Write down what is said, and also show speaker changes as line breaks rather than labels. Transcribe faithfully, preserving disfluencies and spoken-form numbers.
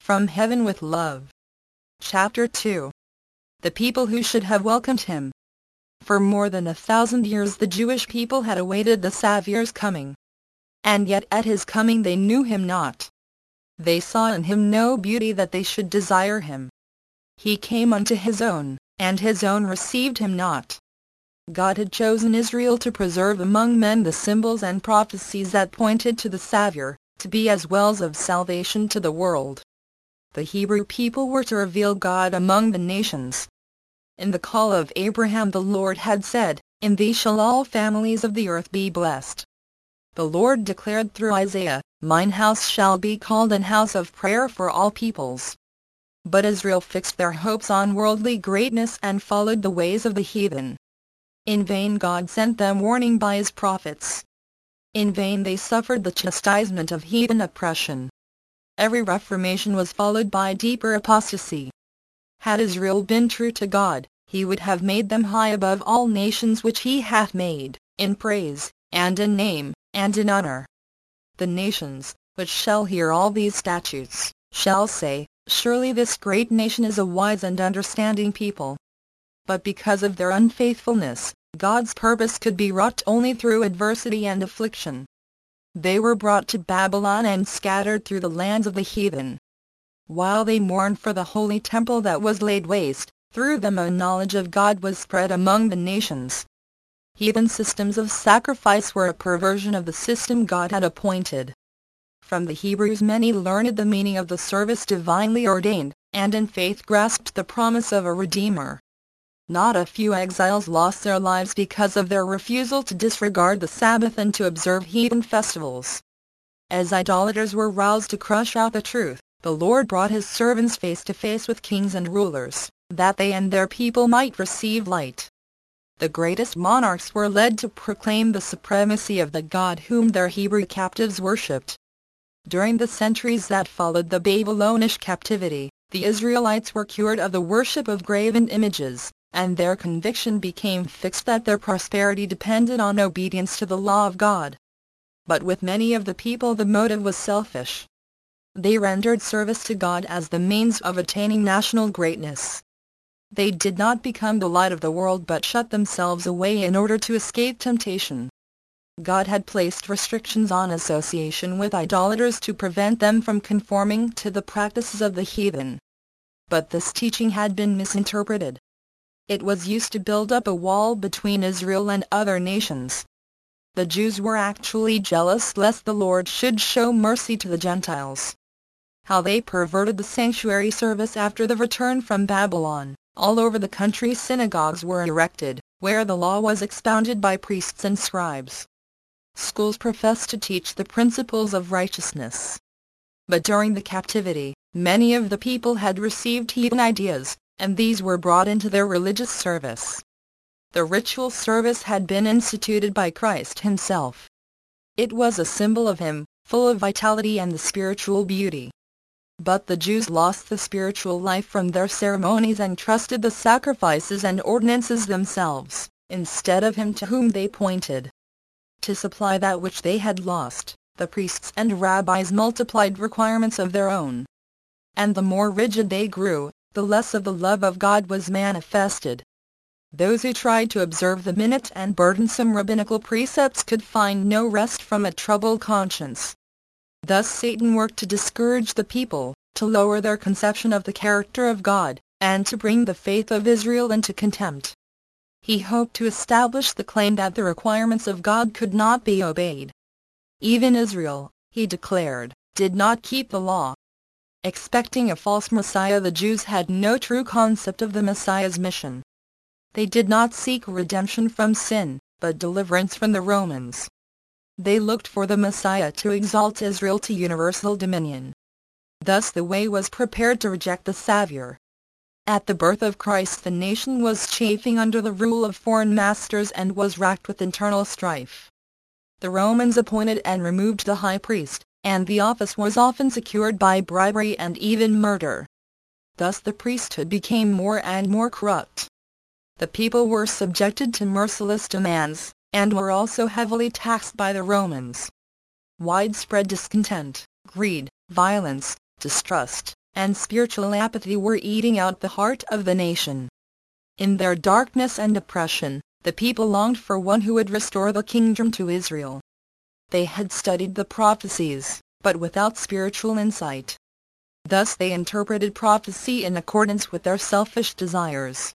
from heaven with love. Chapter two. The people who should have welcomed him. For more than a thousand years the Jewish people had awaited the Saviour's coming. And yet at his coming they knew him not. They saw in him no beauty that they should desire him. He came unto his own, and his own received him not. God had chosen Israel to preserve among men the symbols and prophecies that pointed to the Saviour, to be as wells of salvation to the world. The Hebrew people were to reveal God among the nations. In the call of Abraham the Lord had said, "In thee shall all families of the earth be blessed." The Lord declared through Isaiah, "Mine house shall be called an house of prayer for all peoples." But Israel fixed their hopes on worldly greatness and followed the ways of the heathen. In vain God sent them warning by his prophets. In vain they suffered the chastisement of heathen oppression. Every reformation was followed by deeper apostasy. Had Israel been true to God, he would have made them high above all nations which he hath made, in praise, and in name, and in honor. The nations, which shall hear all these statutes, shall say, "Surely this great nation is a wise and understanding people." But because of their unfaithfulness, God's purpose could be wrought only through adversity and affliction. They were brought to Babylon and scattered through the lands of the heathen. While they mourned for the holy temple that was laid waste, through them a knowledge of God was spread among the nations. Heathen systems of sacrifice were a perversion of the system God had appointed. From the Hebrews many learned the meaning of the service divinely ordained, and in faith grasped the promise of a Redeemer. Not a few exiles lost their lives because of their refusal to disregard the Sabbath and to observe heathen festivals. As idolaters were roused to crush out the truth, the Lord brought his servants face to face with kings and rulers, that they and their people might receive light. The greatest monarchs were led to proclaim the supremacy of the God whom their Hebrew captives worshipped. During the centuries that followed the Babylonish captivity, the Israelites were cured of the worship of graven images, and their conviction became fixed that their prosperity depended on obedience to the law of God. But with many of the people the motive was selfish. They rendered service to God as the means of attaining national greatness. They did not become the light of the world but shut themselves away in order to escape temptation. God had placed restrictions on association with idolaters to prevent them from conforming to the practices of the heathen. But this teaching had been misinterpreted. It was used to build up a wall between Israel and other nations. The Jews were actually jealous lest the Lord should show mercy to the Gentiles. How they perverted the sanctuary service after the return from Babylon! All over the country synagogues were erected, where the law was expounded by priests and scribes. Schools professed to teach the principles of righteousness. But during the captivity, many of the people had received heathen ideas, and these were brought into their religious service. The ritual service had been instituted by Christ himself. It was a symbol of him, full of vitality and the spiritual beauty. But the Jews lost the spiritual life from their ceremonies and trusted the sacrifices and ordinances themselves, instead of him to whom they pointed. To supply that which they had lost, the priests and rabbis multiplied requirements of their own. And the more rigid they grew, the less of the love of God was manifested. Those who tried to observe the minute and burdensome rabbinical precepts could find no rest from a troubled conscience. Thus Satan worked to discourage the people, to lower their conception of the character of God, and to bring the faith of Israel into contempt. He hoped to establish the claim that the requirements of God could not be obeyed. Even Israel, he declared, did not keep the law. Expecting a false Messiah, the Jews had no true concept of the Messiah's mission. They did not seek redemption from sin, but deliverance from the Romans. They looked for the Messiah to exalt Israel to universal dominion. Thus the way was prepared to reject the Saviour. At the birth of Christ the nation was chafing under the rule of foreign masters and was racked with internal strife. The Romans appointed and removed the high priest, and the office was often secured by bribery and even murder. Thus the priesthood became more and more corrupt. The people were subjected to merciless demands, and were also heavily taxed by the Romans. Widespread discontent, greed, violence, distrust, and spiritual apathy were eating out the heart of the nation. In their darkness and depression, the people longed for one who would restore the kingdom to Israel. They had studied the prophecies, but without spiritual insight. Thus they interpreted prophecy in accordance with their selfish desires.